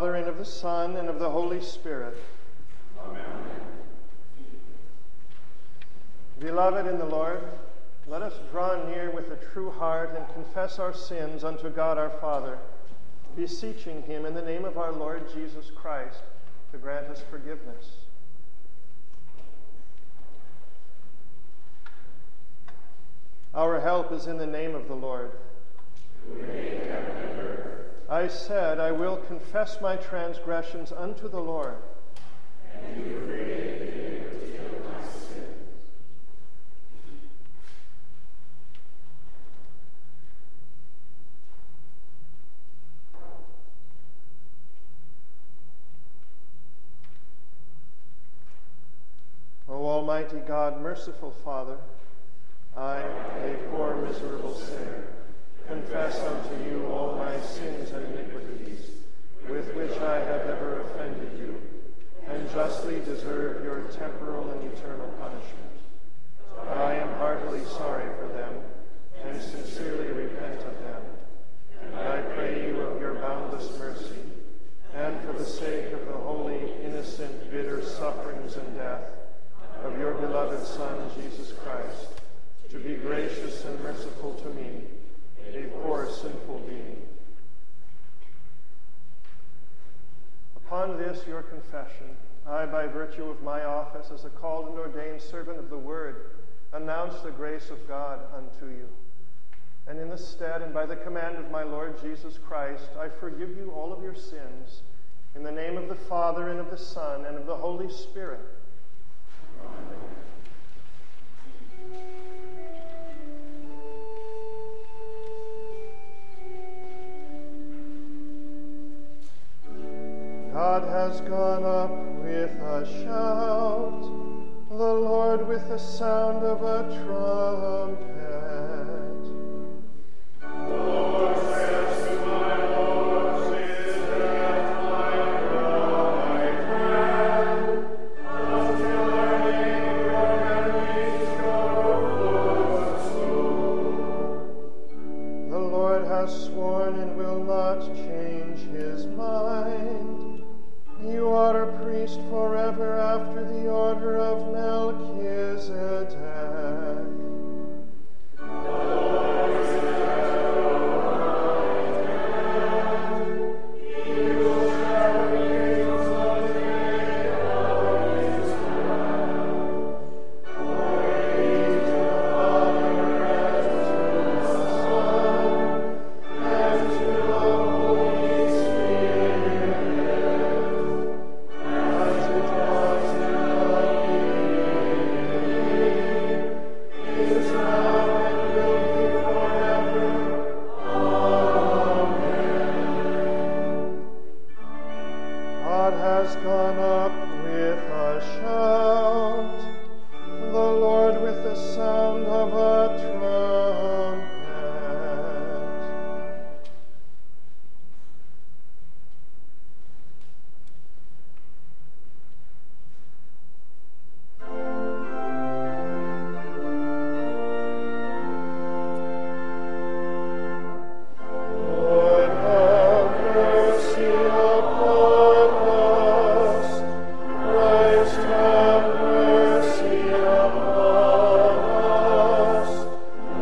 Father, and of the Son, and of the Holy Spirit. Amen. Beloved in the Lord, let us draw near with a true heart and confess our sins unto God our Father, beseeching him in the name of our Lord Jesus Christ to grant us forgiveness. Our help is in the name of the Lord. Who made heaven and earth. I said, I will confess my transgressions unto the Lord. And you forgave the iniquity of my sins. O Almighty God, merciful Father, I, a poor miserable sinner, confess unto you all my sins and iniquities, with which I have ever offended you, and justly deserve your temporal and eternal punishment. I am heartily sorry for them, and sincerely repent of them. And I pray you of your boundless mercy, and for the sake of the holy, innocent, bitter sufferings and death of your beloved Son, Jesus Christ, to be gracious and merciful to me, a poor sinful being. Upon this your confession, I, by virtue of my office as a called and ordained servant of the Word, announce the grace of God unto you. And in this stead, and by the command of my Lord Jesus Christ, I forgive you all of your sins, in the name of the Father, and of the Son, and of the Holy Spirit. Amen. God has gone up with a shout, the Lord with the sound of a trumpet. The Lord says to my Lord, sit at my right hand, until I make your enemies your footstool. The Lord has sworn and will not change his mind. You are a priest forever after the order of Melchizedek. The Lord is at your right hand. He will gather kings of Israel. Glory to the Father, and to the Son, and to the Holy Spirit. Gone up with a shout, the Lord with the sound of a trumpet. Lord, have mercy upon us. Christ, have mercy upon us.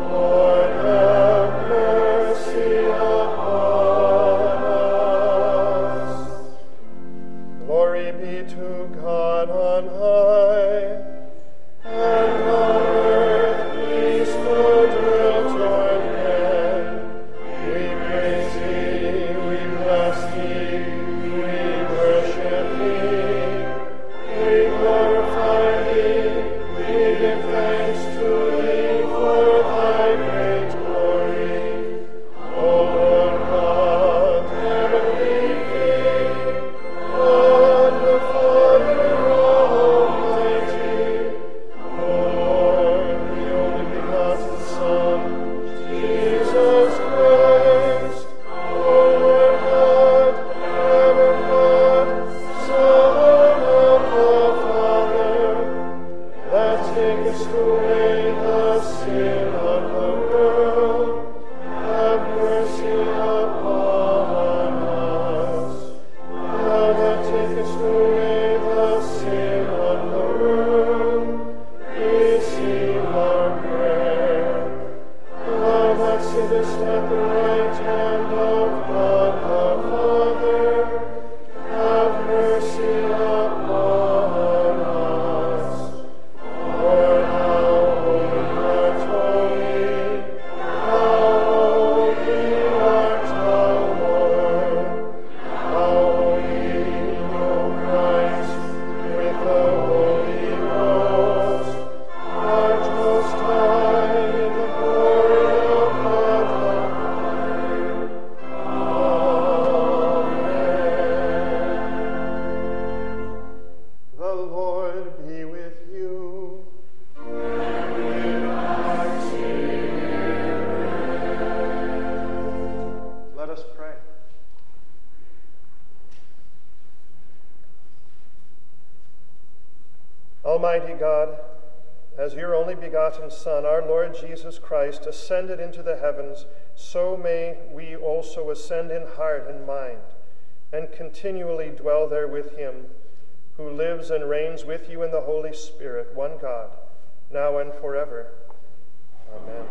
Almighty God, as your only begotten Son, our Lord Jesus Christ, ascended into the heavens, so may we also ascend in heart and mind, and continually dwell there with him, who lives and reigns with you in the Holy Spirit, one God, now and forever. Amen.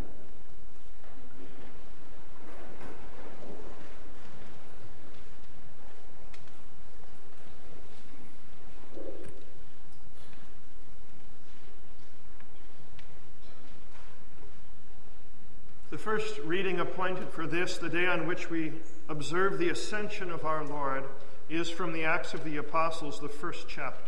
The first reading appointed for this, the day on which we observe the ascension of our Lord, is from the Acts of the Apostles, the first chapter.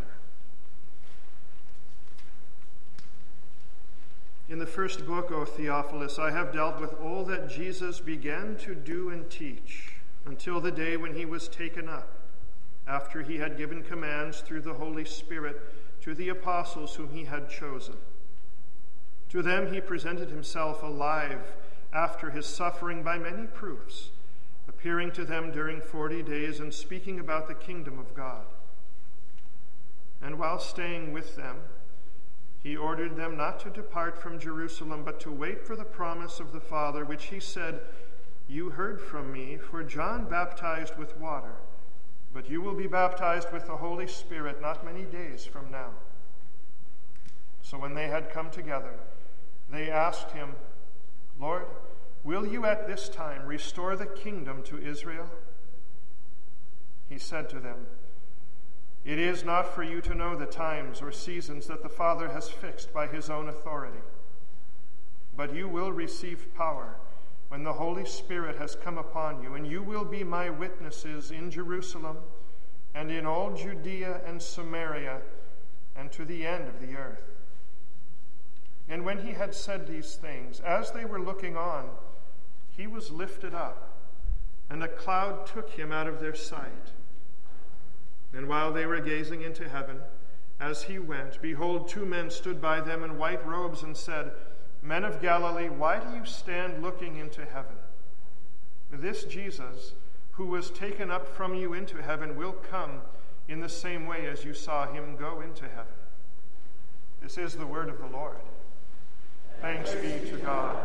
In the first book, O Theophilus, I have dealt with all that Jesus began to do and teach until the day when he was taken up, after he had given commands through the Holy Spirit to the apostles whom he had chosen. To them he presented himself alive after his suffering by many proofs, appearing to them during 40 days and speaking about the kingdom of God. And while staying with them, he ordered them not to depart from Jerusalem, but to wait for the promise of the Father, which he said, "You heard from me, for John baptized with water, but you will be baptized with the Holy Spirit not many days from now." So when they had come together, they asked him, "Lord, will you at this time restore the kingdom to Israel?" He said to them, "It is not for you to know the times or seasons that the Father has fixed by his own authority. But you will receive power when the Holy Spirit has come upon you, and you will be my witnesses in Jerusalem and in all Judea and Samaria and to the end of the earth." And when he had said these things, as they were looking on, he was lifted up, and a cloud took him out of their sight. And while they were gazing into heaven, as he went, behold, 2 men stood by them in white robes and said, "Men of Galilee, why do you stand looking into heaven? This Jesus, who was taken up from you into heaven, will come in the same way as you saw him go into heaven." This is the word of the Lord. Thanks be to God.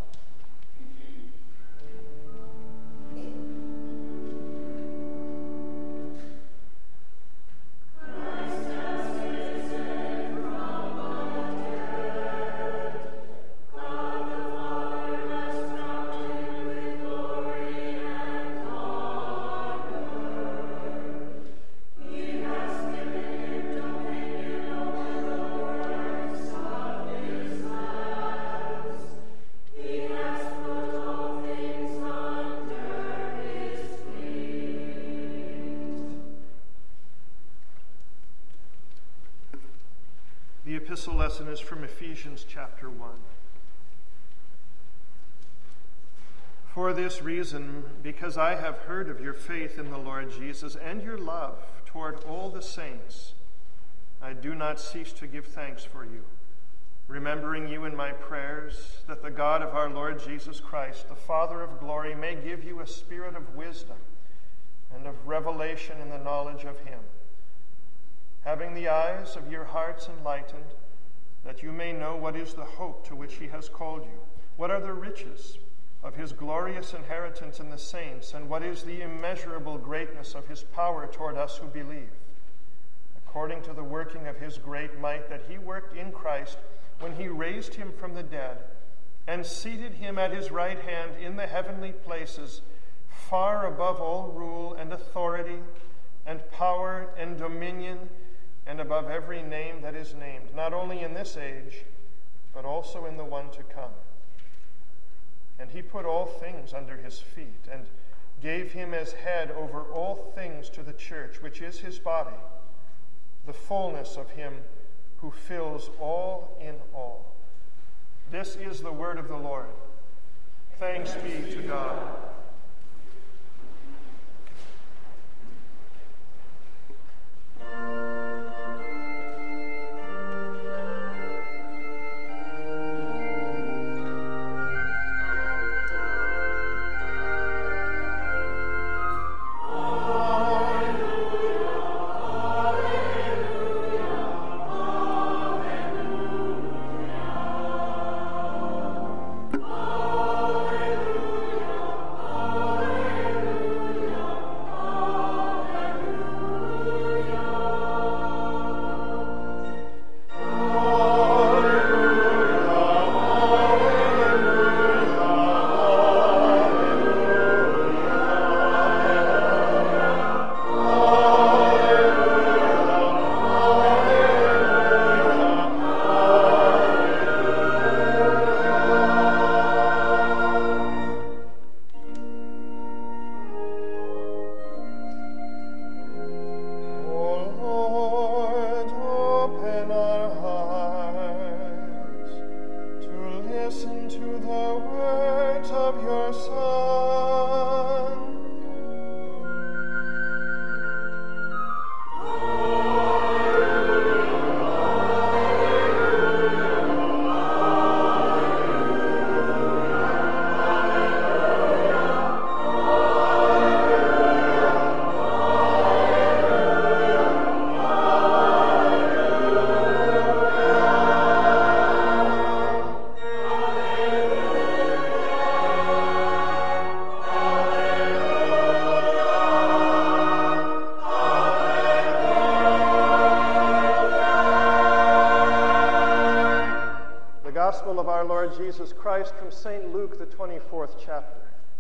The epistle lesson is from Ephesians chapter 1. "For this reason, because I have heard of your faith in the Lord Jesus and your love toward all the saints, I do not cease to give thanks for you, remembering you in my prayers, that the God of our Lord Jesus Christ, the Father of glory, may give you a spirit of wisdom and of revelation in the knowledge of him, having the eyes of your hearts enlightened, that you may know what is the hope to which he has called you, what are the riches of his glorious inheritance in the saints, and what is the immeasurable greatness of his power toward us who believe, according to the working of his great might that he worked in Christ when he raised him from the dead and seated him at his right hand in the heavenly places, far above all rule and authority and power and dominion, and above every name that is named, not only in this age, but also in the one to come. And he put all things under his feet, and gave him as head over all things to the church, which is his body, the fullness of him who fills all in all." This is the word of the Lord. Thanks be to God. listen to the words of your Son. Gospel of our Lord Jesus Christ from St. Luke, the 24th chapter.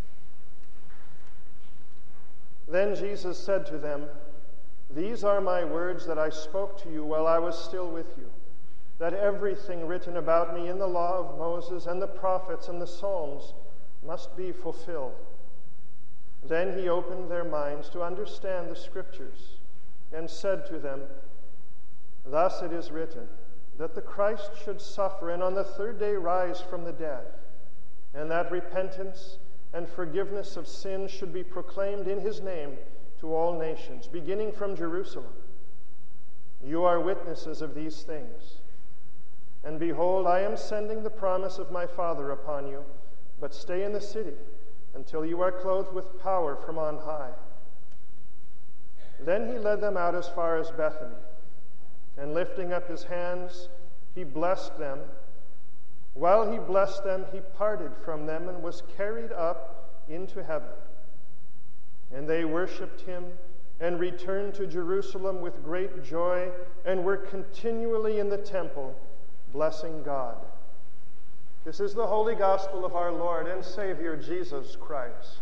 Then Jesus said to them, "These are my words that I spoke to you while I was still with you, that everything written about me in the law of Moses and the prophets and the Psalms must be fulfilled." Then he opened their minds to understand the Scriptures and said to them, "Thus it is written, that the Christ should suffer and on the third day rise from the dead, and that repentance and forgiveness of sins should be proclaimed in his name to all nations, beginning from Jerusalem. You are witnesses of these things. And behold, I am sending the promise of my Father upon you, but stay in the city until you are clothed with power from on high." Then he led them out as far as Bethany, and lifting up his hands, he blessed them. While he blessed them, he parted from them and was carried up into heaven. And they worshipped him and returned to Jerusalem with great joy and were continually in the temple, blessing God. This is the holy gospel of our Lord and Savior Jesus Christ.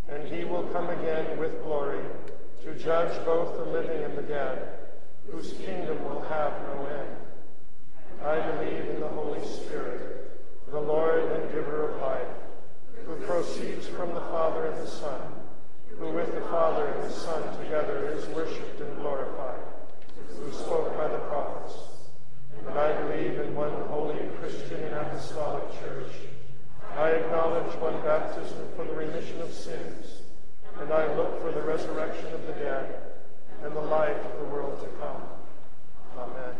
and he will come again with glory to judge both the living and the dead, whose kingdom will have no end. I believe in the Holy Spirit, the Lord and giver of life, who proceeds from the Father and the Son, who with the Father and the Son together is worshipped and glorified, who spoke by the prophets. And I believe in one holy Christian and apostolic church. I acknowledge one baptism for the remission of sins, and I look for the resurrection of the dead and the life of the world to come. Amen.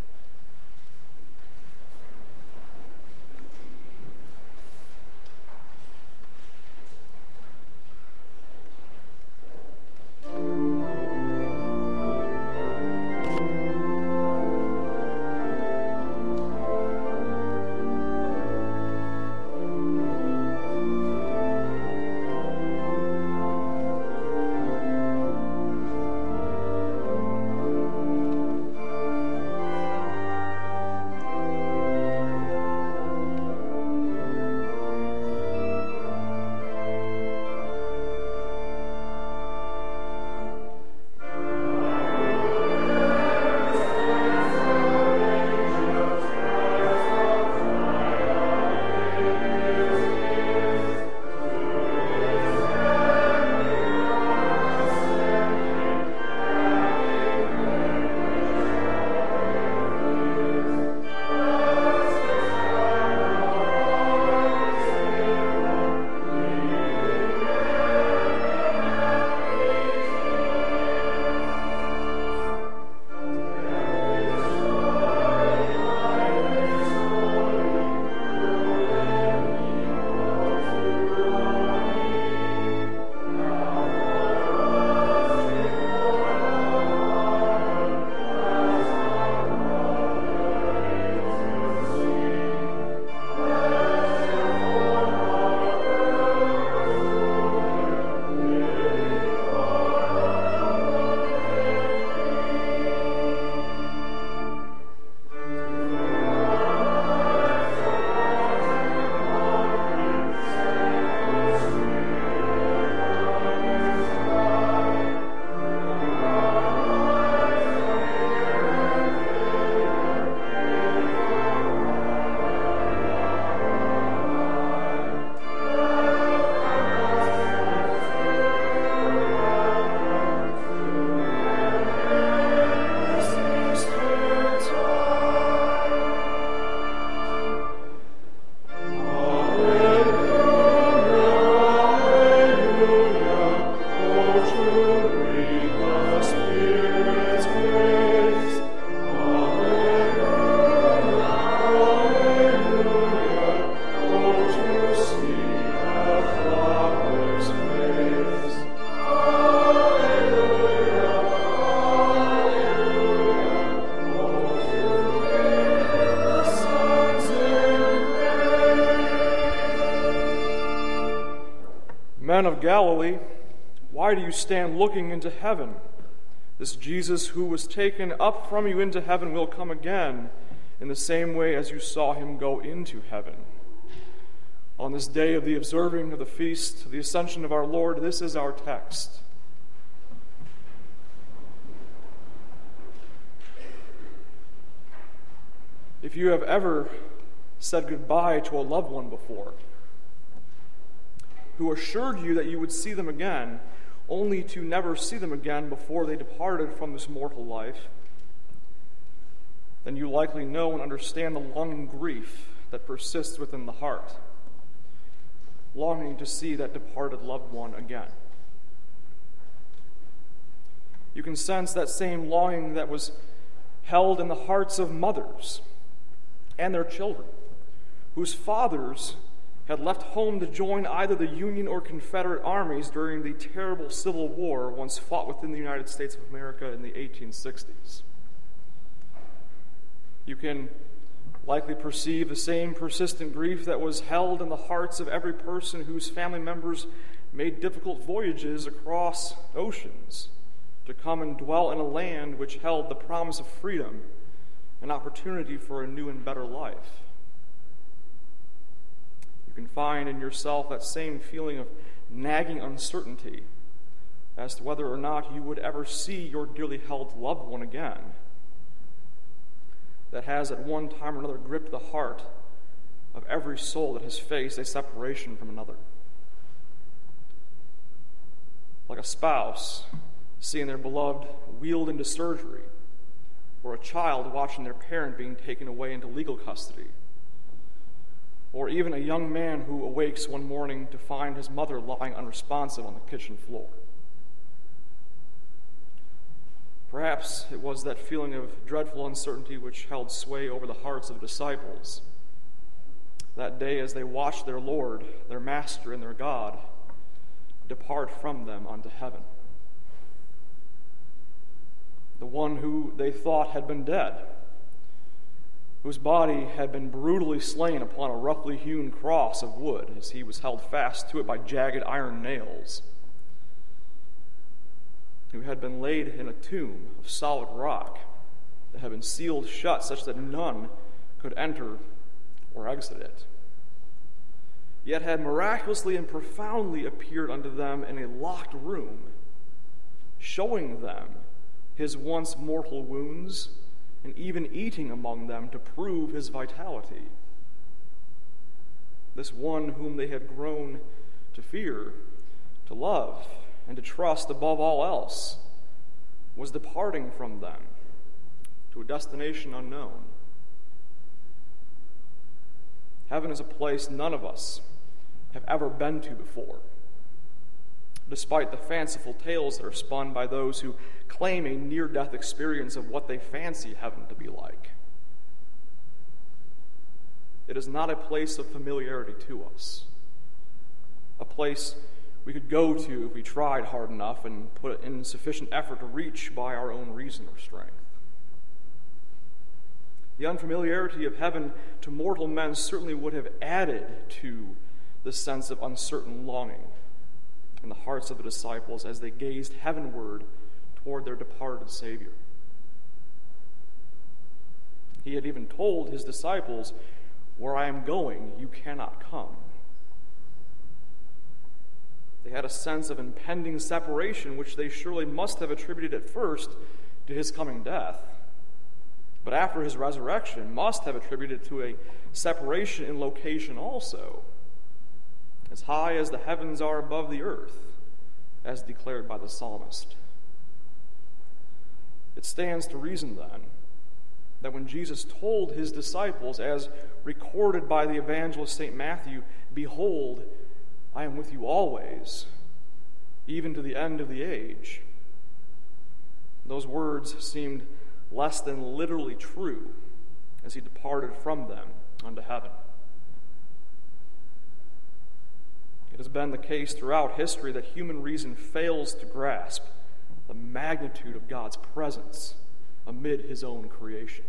Men of Galilee, why do you stand looking into heaven? This Jesus who was taken up from you into heaven will come again in the same way as you saw him go into heaven. On this day of the observing of the feast of the Ascension of our Lord, this is our text. If you have ever said goodbye to a loved one before, who assured you that you would see them again, only to never see them again before they departed from this mortal life, then you likely know and understand the longing grief that persists within the heart, longing to see that departed loved one again. You can sense that same longing that was held in the hearts of mothers and their children, whose fathers had left home to join either the Union or Confederate armies during the terrible Civil War once fought within the United States of America in the 1860s. You can likely perceive the same persistent grief that was held in the hearts of every person whose family members made difficult voyages across oceans to come and dwell in a land which held the promise of freedom and opportunity for a new and better life. You can find in yourself that same feeling of nagging uncertainty as to whether or not you would ever see your dearly held loved one again, that has at one time or another gripped the heart of every soul that has faced a separation from another. Like a spouse seeing their beloved wheeled into surgery, or a child watching their parent being taken away into legal custody, or even a young man who awakes one morning to find his mother lying unresponsive on the kitchen floor. Perhaps it was that feeling of dreadful uncertainty which held sway over the hearts of the disciples that day as they watched their Lord, their Master, and their God depart from them unto heaven. The one who they thought had been dead, whose body had been brutally slain upon a roughly hewn cross of wood as he was held fast to it by jagged iron nails, who had been laid in a tomb of solid rock that had been sealed shut such that none could enter or exit it, yet had miraculously and profoundly appeared unto them in a locked room, showing them his once mortal wounds, and even eating among them to prove his vitality. This one whom they had grown to fear, to love, and to trust above all else, was departing from them to a destination unknown. Heaven is a place none of us have ever been to before, despite the fanciful tales that are spun by those who claim a near-death experience of what they fancy heaven to be like. It is not a place of familiarity to us, a place we could go to if we tried hard enough and put in sufficient effort to reach by our own reason or strength. The unfamiliarity of heaven to mortal men certainly would have added to the sense of uncertain longing in the hearts of the disciples as they gazed heavenward toward their departed Savior. He had even told his disciples, "Where I am going, you cannot come." They had a sense of impending separation, which they surely must have attributed at first to his coming death, but after his resurrection must have attributed to a separation in location also, as high as the heavens are above the earth, as declared by the psalmist. It stands to reason, then, that when Jesus told his disciples, as recorded by the evangelist St. Matthew, "Behold, I am with you always, even to the end of the age," those words seemed less than literally true as he departed from them unto heaven. It has been the case throughout history that human reason fails to grasp the magnitude of God's presence amid his own creation.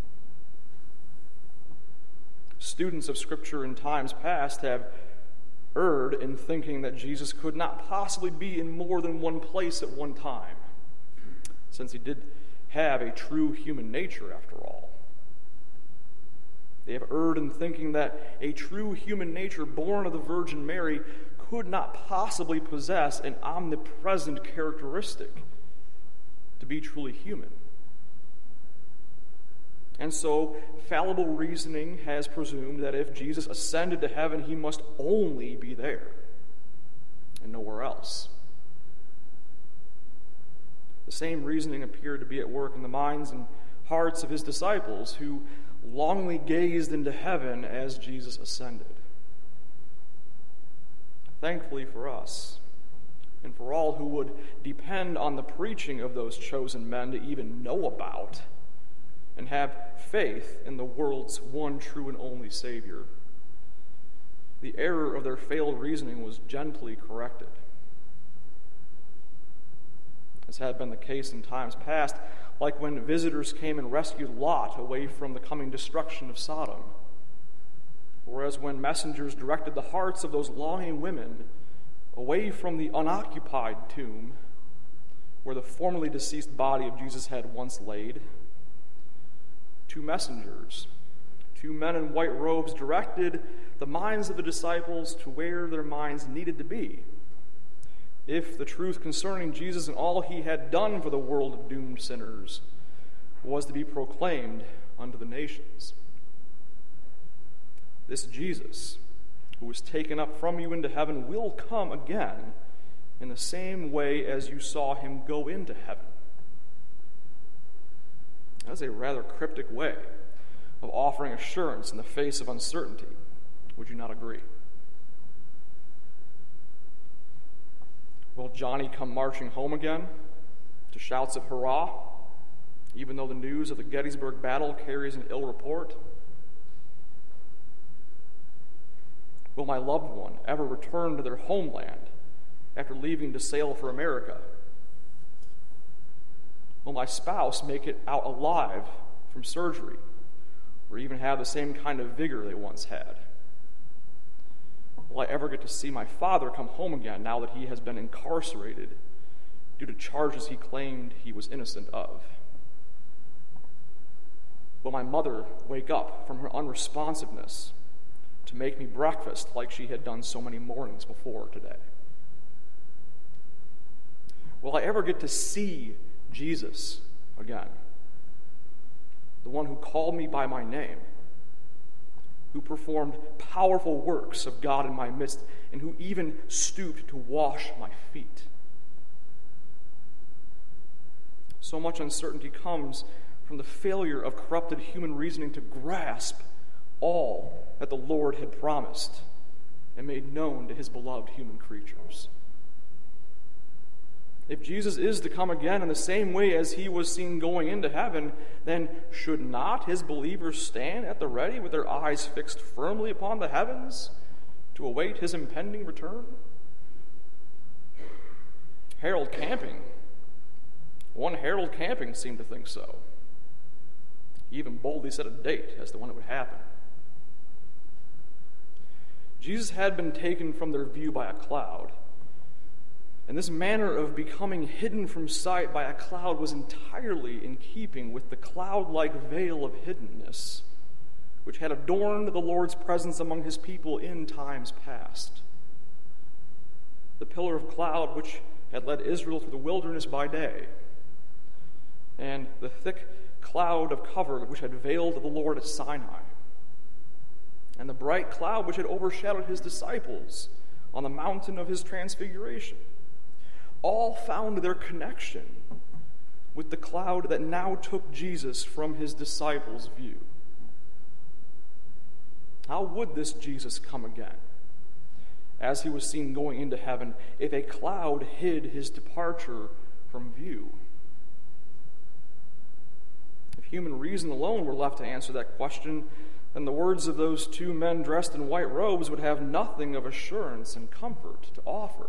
Students of Scripture in times past have erred in thinking that Jesus could not possibly be in more than one place at one time, since he did have a true human nature after all. They have erred in thinking that a true human nature born of the Virgin Mary could not possibly possess an omnipresent characteristic to be truly human. And so, fallible reasoning has presumed that if Jesus ascended to heaven, he must only be there and nowhere else. The same reasoning appeared to be at work in the minds and hearts of his disciples, who longingly gazed into heaven as Jesus ascended. Thankfully for us, and for all who would depend on the preaching of those chosen men to even know about and have faith in the world's one true and only Savior, the error of their failed reasoning was gently corrected. As had been the case in times past, like when visitors came and rescued Lot away from the coming destruction of Sodom, or as when messengers directed the hearts of those longing women away from the unoccupied tomb where the formerly deceased body of Jesus had once laid. Two messengers, two men in white robes, directed the minds of the disciples to where their minds needed to be if the truth concerning Jesus and all he had done for the world of doomed sinners was to be proclaimed unto the nations. This Jesus, who was taken up from you into heaven, will come again in the same way as you saw him go into heaven. That's a rather cryptic way of offering assurance in the face of uncertainty. Would you not agree? Will Johnny come marching home again to shouts of hurrah, even though the news of the Gettysburg battle carries an ill report? Will my loved one ever return to their homeland after leaving to sail for America? Will my spouse make it out alive from surgery, or even have the same kind of vigor they once had? Will I ever get to see my father come home again now that he has been incarcerated due to charges he claimed he was innocent of? Will my mother wake up from her unresponsiveness to make me breakfast like she had done so many mornings before today? Will I ever get to see Jesus again? The one who called me by my name, who performed powerful works of God in my midst, and who even stooped to wash my feet. So much uncertainty comes from the failure of corrupted human reasoning to grasp all that the Lord had promised and made known to his beloved human creatures. If Jesus is to come again in the same way as he was seen going into heaven, then should not his believers stand at the ready with their eyes fixed firmly upon the heavens to await his impending return? One Harold Camping seemed to think so. He even boldly set a date as to when it would happen. Jesus had been taken from their view by a cloud, and this manner of becoming hidden from sight by a cloud was entirely in keeping with the cloud-like veil of hiddenness which had adorned the Lord's presence among his people in times past. The pillar of cloud which had led Israel through the wilderness by day, and the thick cloud of cover which had veiled the Lord at Sinai, and the bright cloud which had overshadowed his disciples on the mountain of his transfiguration, all found their connection with the cloud that now took Jesus from his disciples' view. How would this Jesus come again, as he was seen going into heaven, if a cloud hid his departure from view? If human reason alone were left to answer that question, then the words of those two men dressed in white robes would have nothing of assurance and comfort to offer.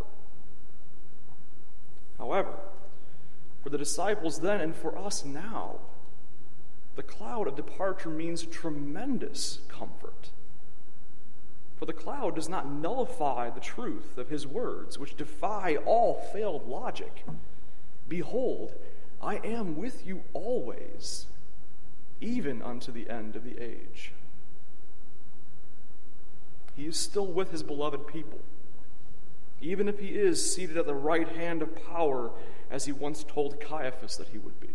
However, for the disciples then and for us now, the cloud of departure means tremendous comfort. For the cloud does not nullify the truth of his words, which defy all failed logic. Behold, I am with you always, even unto the end of the age. He is still with his beloved people, even if he is seated at the right hand of power, as he once told Caiaphas that he would be.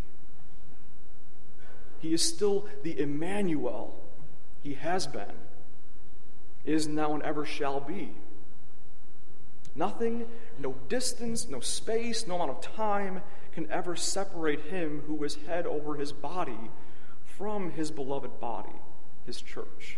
He is still the Emmanuel he has been, is now, and ever shall be. Nothing, no distance, no space, no amount of time can ever separate him who is head over his body from his beloved body, his church.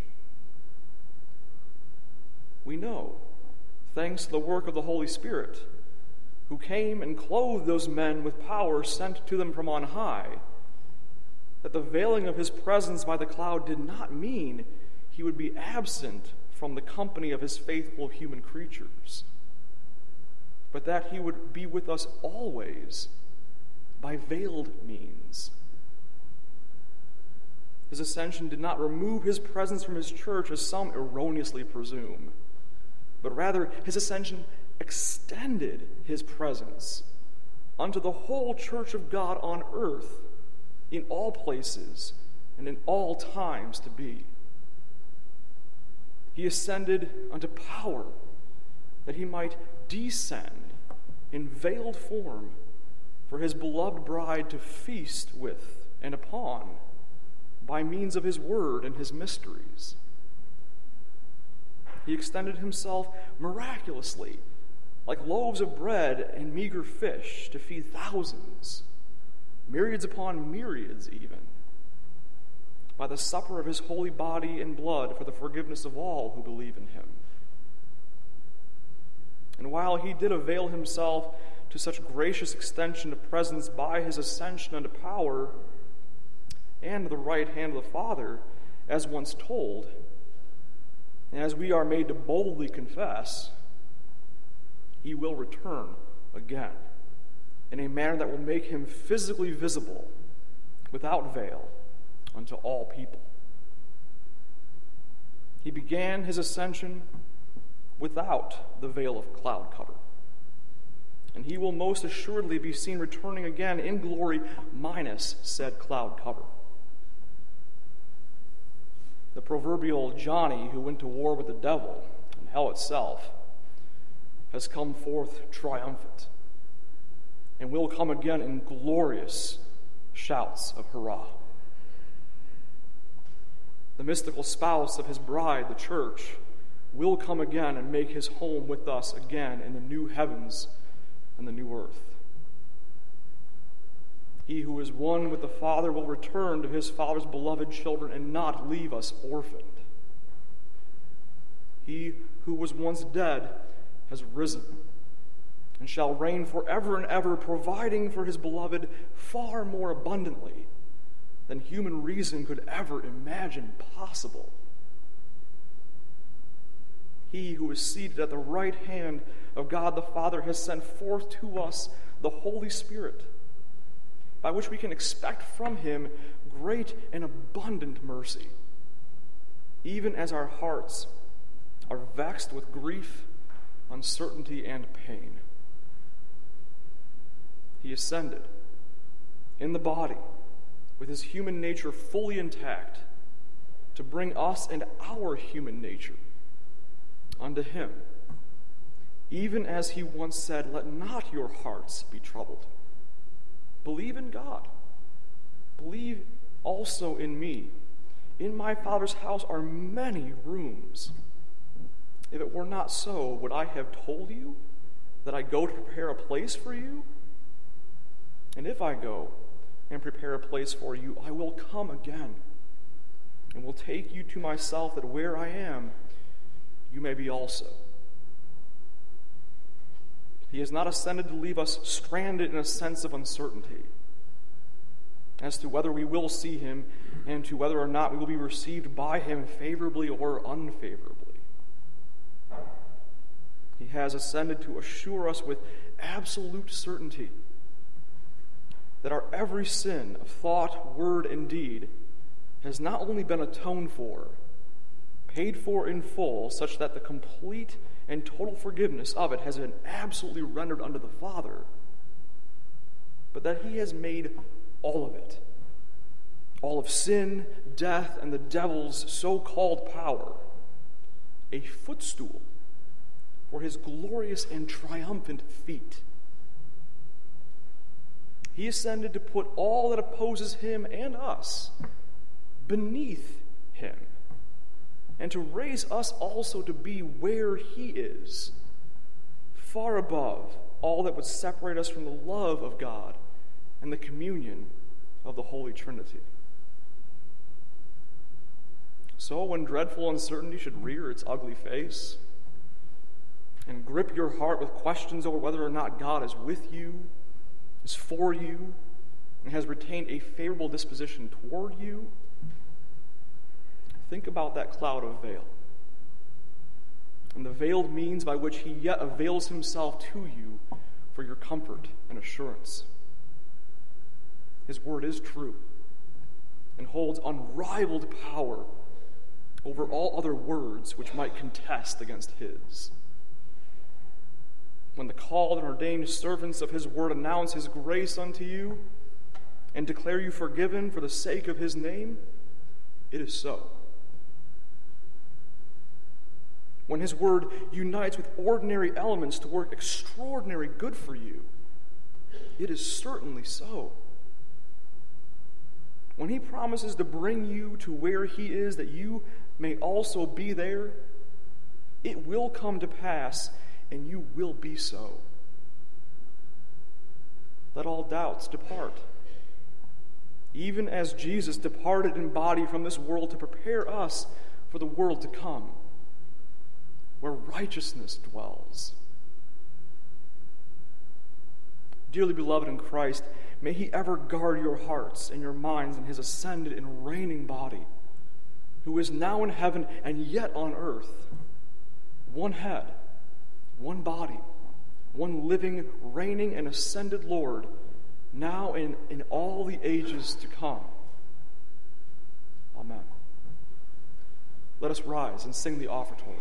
We know, thanks to the work of the Holy Spirit, who came and clothed those men with power sent to them from on high, that the veiling of his presence by the cloud did not mean he would be absent from the company of his faithful human creatures, but that he would be with us always by veiled means. His ascension did not remove his presence from his church, as some erroneously presume, but rather his ascension extended his presence unto the whole church of God on earth, in all places and in all times to be. He ascended unto power, that he might descend in veiled form for his beloved bride to feast with and upon by means of his word and his mysteries. He extended himself miraculously, like loaves of bread and meager fish, to feed thousands, myriads upon myriads even, by the supper of his holy body and blood for the forgiveness of all who believe in him. And while he did avail himself to such gracious extension of presence by his ascension unto power and the right hand of the Father, as once told, and as we are made to boldly confess, he will return again in a manner that will make him physically visible, without veil, unto all people. He began his ascension without the veil of cloud cover, and he will most assuredly be seen returning again in glory minus said cloud cover. The proverbial Johnny who went to war with the devil and hell itself has come forth triumphant and will come again in glorious shouts of hurrah. The mystical spouse of his bride, the church, will come again and make his home with us again in the new heavens and the new earth. He who is one with the Father will return to his Father's beloved children and not leave us orphaned. He who was once dead has risen and shall reign forever and ever, providing for his beloved far more abundantly than human reason could ever imagine possible. He who is seated at the right hand of God the Father has sent forth to us the Holy Spirit, by which we can expect from him great and abundant mercy, even as our hearts are vexed with grief, uncertainty, and pain. He ascended in the body with his human nature fully intact to bring us and our human nature unto him, even as he once said, "Let not your hearts be troubled. Believe in God. Believe also in me. In my Father's house are many rooms. If it were not so, would I have told you that I go to prepare a place for you? And if I go and prepare a place for you, I will come again and will take you to myself, that where I am, you may be also." He has not ascended to leave us stranded in a sense of uncertainty as to whether we will see him and to whether or not we will be received by him favorably or unfavorably. He has ascended to assure us with absolute certainty that our every sin of thought, word, and deed has not only been atoned for, paid for in full, such that the complete and total forgiveness of it has been absolutely rendered unto the Father, but that he has made all of it, all of sin, death, and the devil's so-called power, a footstool for his glorious and triumphant feet. He ascended to put all that opposes him and us beneath him, and to raise us also to be where he is, far above all that would separate us from the love of God and the communion of the Holy Trinity. So when dreadful uncertainty should rear its ugly face and grip your heart with questions over whether or not God is with you, is for you, and has retained a favorable disposition toward you, think about that cloud of veil and the veiled means by which he yet avails himself to you for your comfort and assurance. His word is true and holds unrivaled power over all other words which might contest against his. When the called and ordained servants of his word announce his grace unto you and declare you forgiven for the sake of his name, it is so. when his word unites with ordinary elements to work extraordinary good for you, it is certainly so. When he promises to bring you to where he is, that you may also be there, it will come to pass, and you will be so. Let all doubts depart. Even as Jesus departed in body from this world to prepare us for the world to come, where righteousness dwells. Dearly beloved in Christ, may he ever guard your hearts and your minds in his ascended and reigning body, who is now in heaven and yet on earth, one head, one body, one living, reigning, and ascended Lord, now and in all the ages to come. Amen. Let us rise and sing the offertory.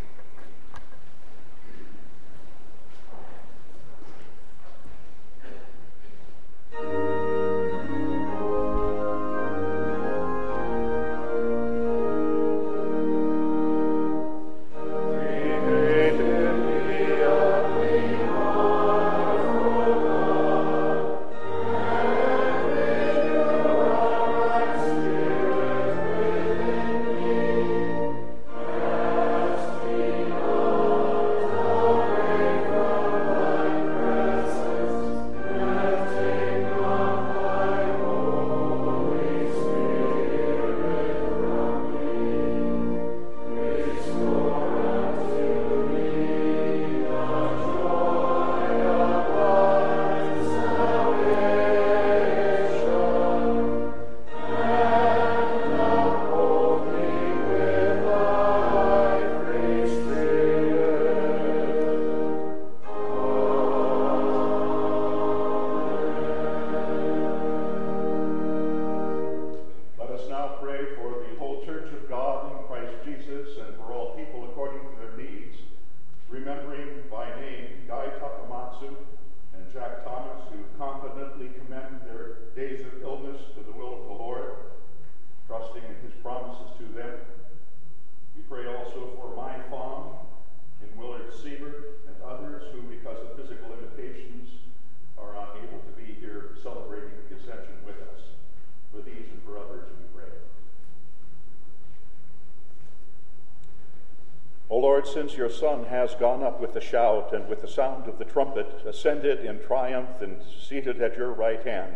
Since your Son has gone up with a shout and with the sound of the trumpet, ascended in triumph and seated at your right hand,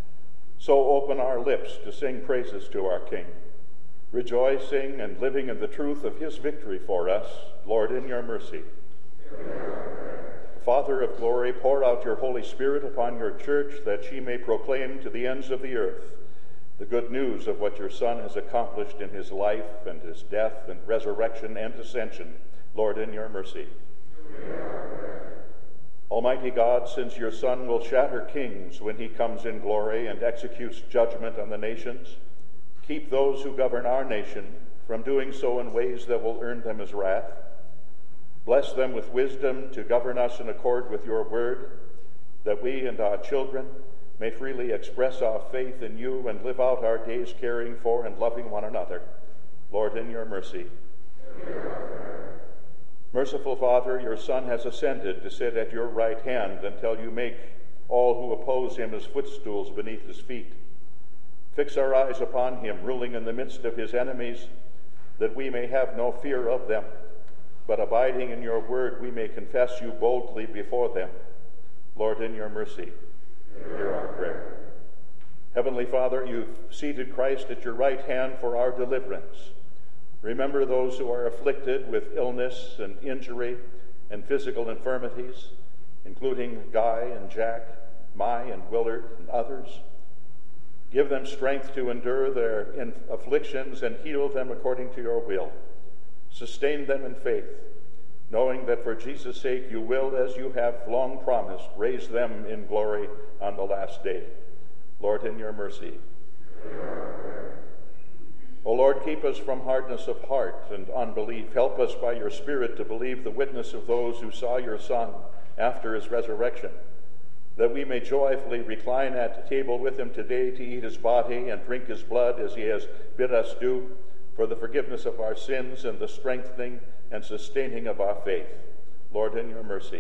so open our lips to sing praises to our King, rejoicing and living in the truth of his victory for us, Lord, in your mercy. Father of glory, pour out your Holy Spirit upon your church, that she may proclaim to the ends of the earth the good news of what your Son has accomplished in his life and his death and resurrection and ascension, Lord, in your mercy. Almighty God, since your Son will shatter kings when he comes in glory and executes judgment on the nations, keep those who govern our nation from doing so in ways that will earn them his wrath. Bless them with wisdom to govern us in accord with your word, that we and our children may freely express our faith in you and live out our days caring for and loving one another. Lord, in your mercy. Merciful Father, your Son has ascended to sit at your right hand until you make all who oppose him as footstools beneath his feet. Fix our eyes upon him, ruling in the midst of his enemies, that we may have no fear of them, but abiding in your word, we may confess you boldly before them. Lord, in your mercy, hear our prayer. Heavenly Father, you've seated Christ at your right hand for our deliverance. Remember those who are afflicted with illness and injury and physical infirmities, including Guy and Jack, Mai and Willard and others. Give them strength to endure their afflictions and heal them according to your will. Sustain them in faith, knowing that for Jesus' sake you will, as you have long promised, raise them in glory on the last day. Lord, in your mercy. O Lord, keep us from hardness of heart and unbelief. Help us by your Spirit to believe the witness of those who saw your Son after his resurrection, that we may joyfully recline at table with him today to eat his body and drink his blood as he has bid us do, for the forgiveness of our sins and the strengthening and sustaining of our faith. Lord, in your mercy.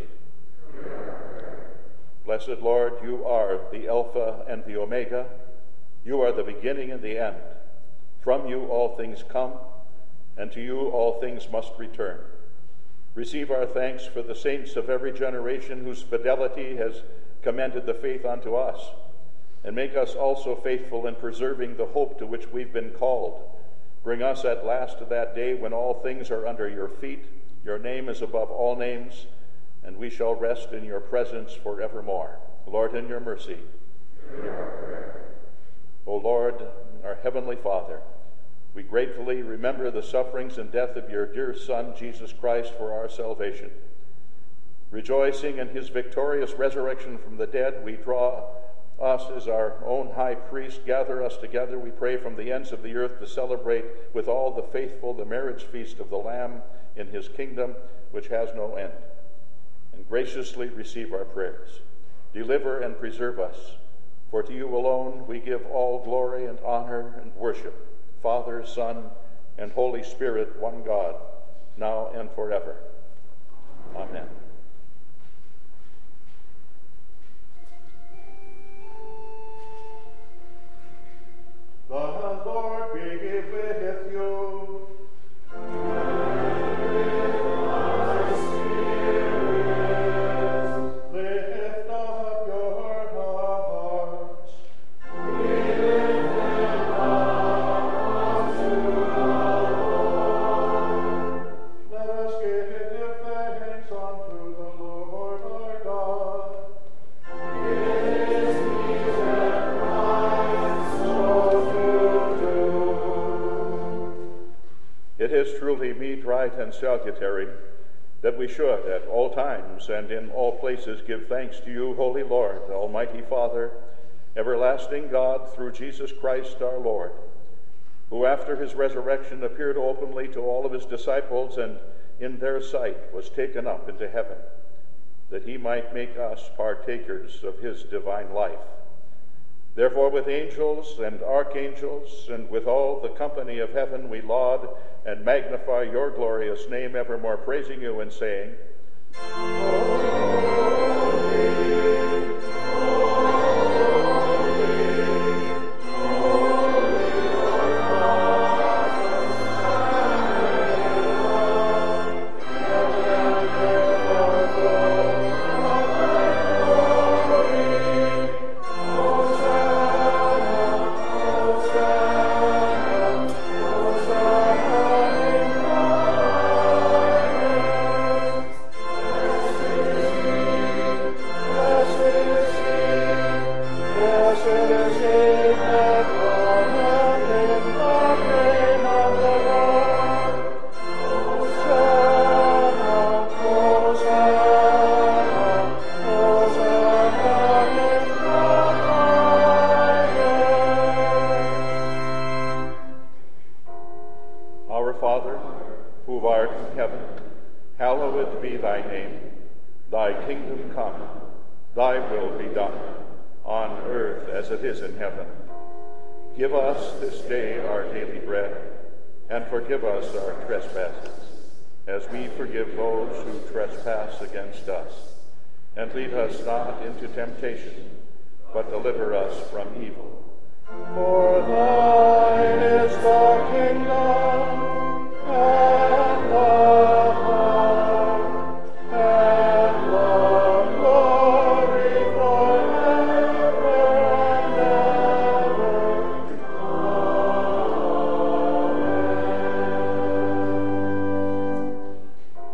Blessed Lord, you are the Alpha and the Omega. You are the beginning and the end. From you all things come, and to you all things must return. Receive our thanks for the saints of every generation whose fidelity has commended the faith unto us, and make us also faithful in preserving the hope to which we've been called. Bring us at last to that day when all things are under your feet, your name is above all names, and we shall rest in your presence forevermore. Lord, in your mercy. Hear our prayer. O Lord, our heavenly Father, we gratefully remember the sufferings and death of your dear Son, Jesus Christ, for our salvation. Rejoicing in his victorious resurrection from the dead, we draw us as our own high priest, gather us together, we pray, from the ends of the earth to celebrate with all the faithful the marriage feast of the Lamb in his kingdom, which has no end. And graciously receive our prayers. Deliver and preserve us, for to you alone we give all glory and honor and worship, Father, Son, and Holy Spirit, one God, now and forever. Amen. The Lord be with you. And with thy spirit. Lift up your hearts. We lift them up unto the Lord. Let us give thanks unto the Lord our God. It is meet and right so to do. It is truly meet, right, and salutary that we should at all times and in all places give thanks to you, Holy Lord, Almighty Father, everlasting God, through Jesus Christ our Lord, who after his resurrection appeared openly to all of his disciples and in their sight was taken up into heaven, that he might make us partakers of his divine life. Therefore, with angels and archangels and with all the company of heaven, we laud and magnify your glorious name, evermore praising you and saying, Our Father, who art in heaven, hallowed be thy name. Thy kingdom come, thy will be done, on earth as it is in heaven. Give us this day our daily bread, and forgive us our trespasses, as we forgive those who trespass against us. And lead us not into temptation, but deliver us from evil. For thine is the kingdom, and the power, and the glory forever and ever. Amen.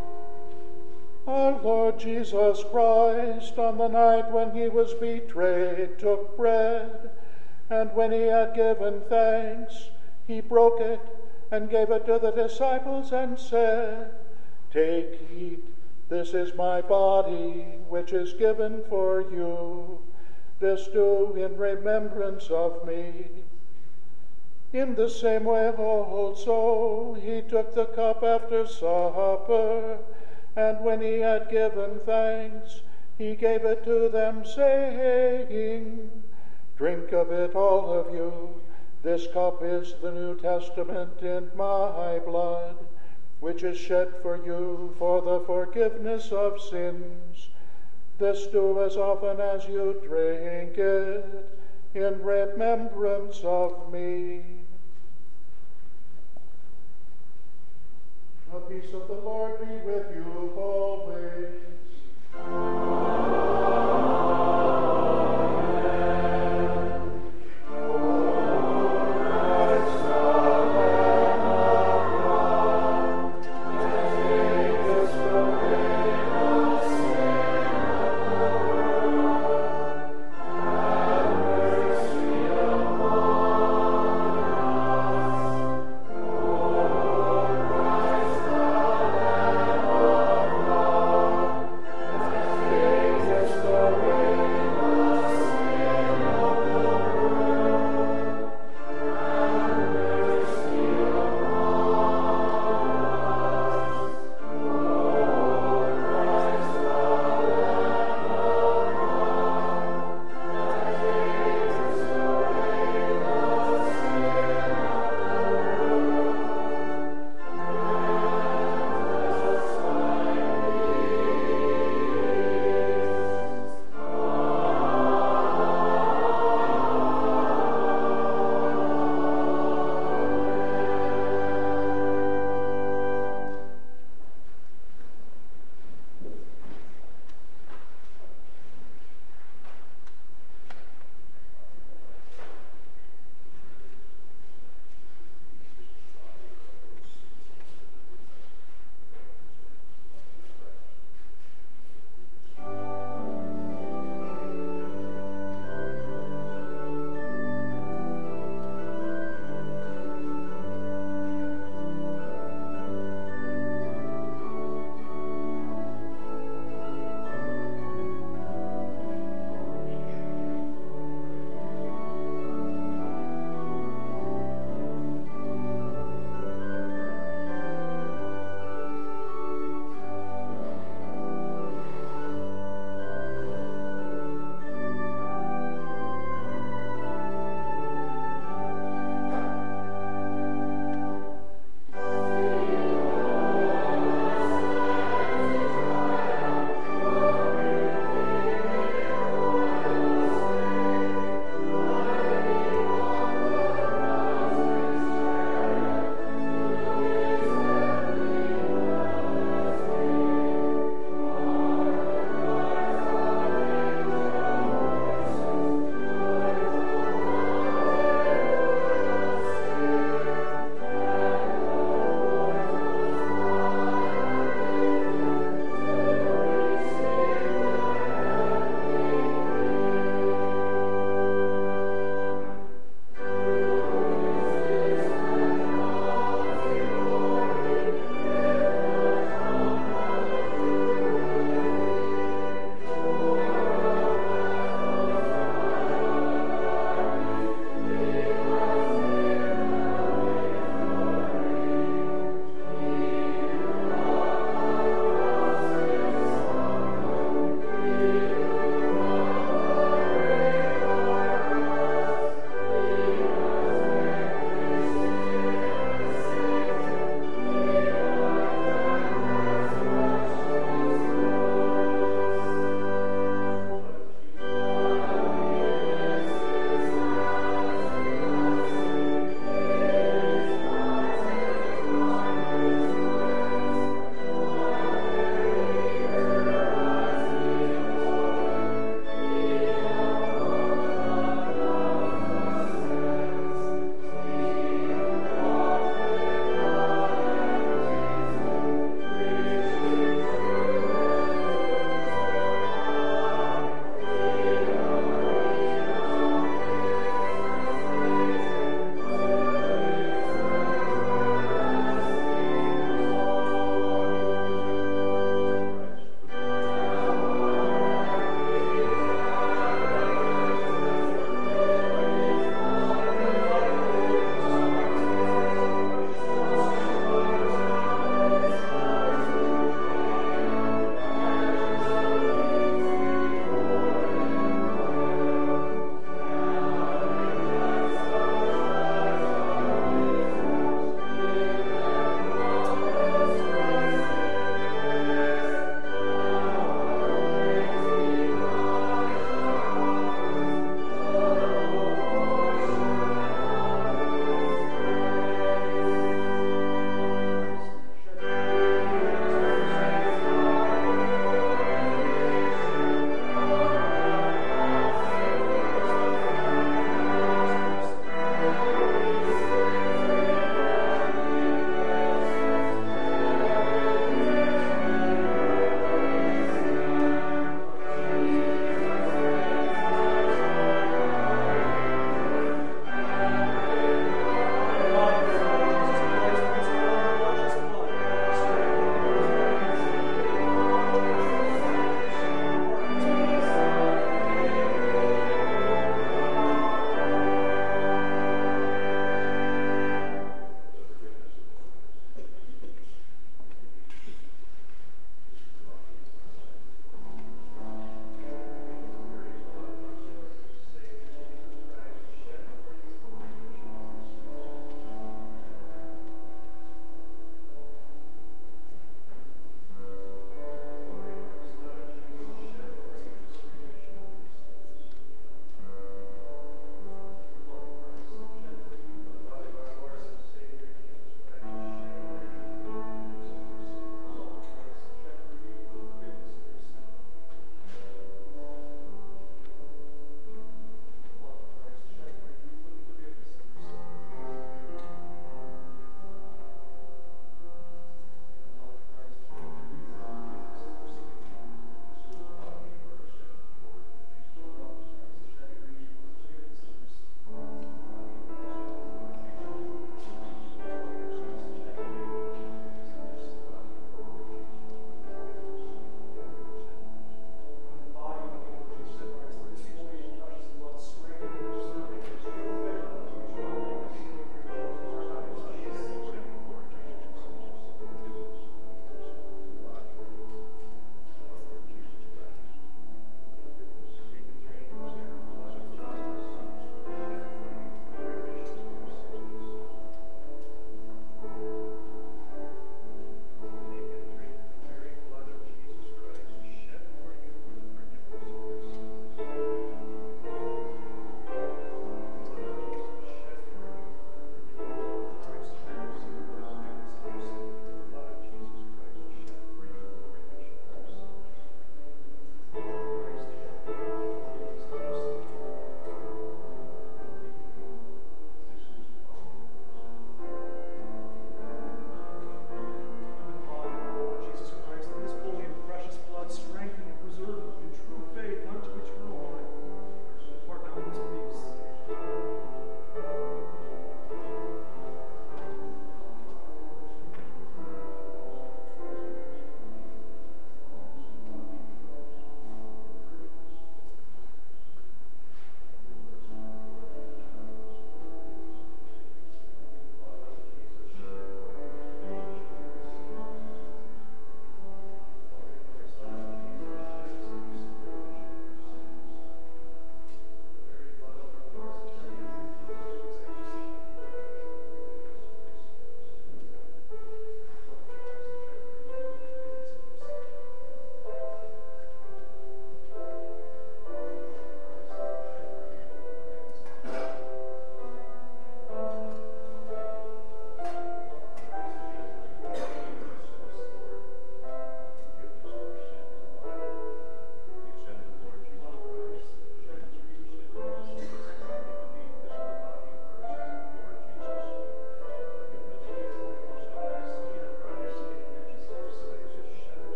Our Lord Jesus Christ, on the night when he was betrayed, took bread, and when he had given thanks, he broke it and gave it to the disciples and said, Take, eat, this is my body, which is given for you. This do in remembrance of me. In the same way also he took the cup after supper, and when he had given thanks, he gave it to them, saying, Drink of it, all of you. This cup is the New Testament in my blood. which is shed for you for the forgiveness of sins. This do as often as you drink it in remembrance of me. The peace of the Lord be with you always.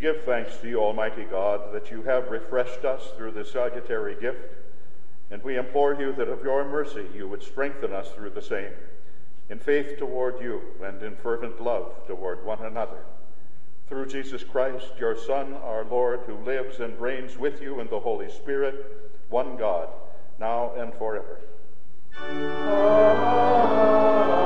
give thanks to you, Almighty God, that you have refreshed us through this salutary gift, and we implore you that of your mercy you would strengthen us through the same, in faith toward you and in fervent love toward one another. Through Jesus Christ, your Son, our Lord, who lives and reigns with you in the Holy Spirit, one God, now and forever. Amen.